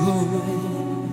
go away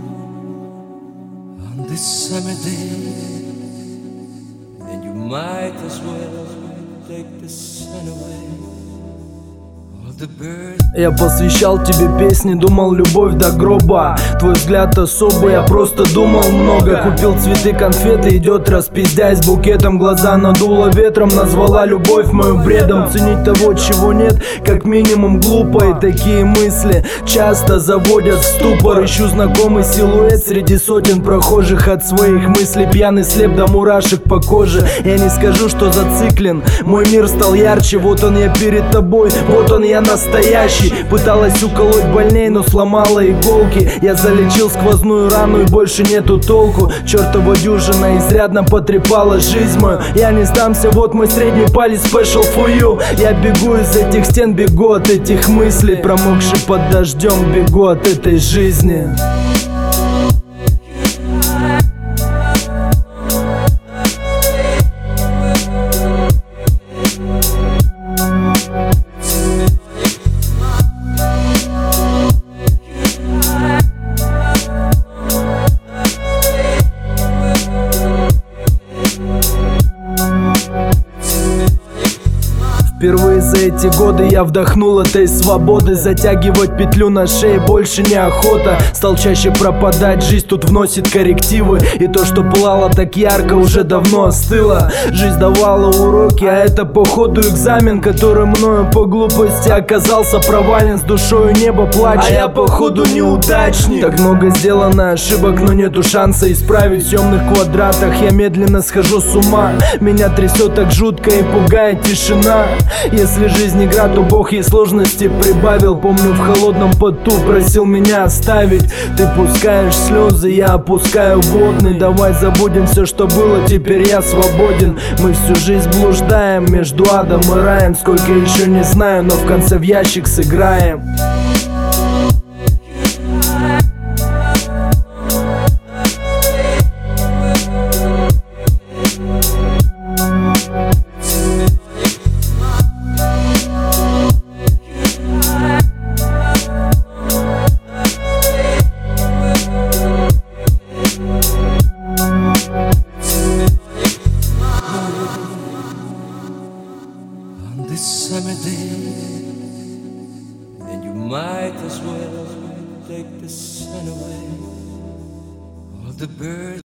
on this summer day, then you might as well take the sun away. All the birds. Я посвящал тебе песни, думал любовь до гроба. Твой взгляд особый, я просто думал много. Купил цветы, конфеты, идет распиздясь букетом. Глаза надуло ветром, назвала любовь мою бредом. Ценить того, чего нет, как минимум глупо. И такие мысли часто заводят в ступор. Ищу знакомый силуэт среди сотен прохожих. От своих мыслей пьяный, слеп до мурашек по коже. Я не скажу, что зациклен, мой мир стал ярче. Вот он я перед тобой, вот он я настоящий. Пыталась уколоть больней, но сломала иголки. Я залечил сквозную рану и больше нету толку. Чертова дюжина изрядно потрепала жизнь мою. Я не сдамся, вот мой средний палец special for you. Я бегу из этих стен, бегу от этих мыслей. Промокший под дождем, бегу от этой жизни. Впервые за эти годы я вдохнул этой свободы. Затягивать петлю на шее больше неохота. Стал чаще пропадать, жизнь тут вносит коррективы. И то, что пылало так ярко, уже давно остыло. Жизнь давала уроки, а это походу экзамен, который мною по глупости оказался провален. С душою небо плачет, а я походу неудачник. Так много сделано ошибок, но нету шанса исправить. В темных квадратах я медленно схожу с ума. Меня трясет так жутко и пугает тишина. Если жизнь игра, то Бог ей сложности прибавил. Помню, в холодном поту просил меня оставить. Ты пускаешь слезы, я опускаю водный. Давай забудем все, что было, теперь я свободен. Мы всю жизнь блуждаем между адом и раем. Сколько еще не знаю, но в конце в ящик сыграем. This summer day, then you might as well take the sun away. All the birds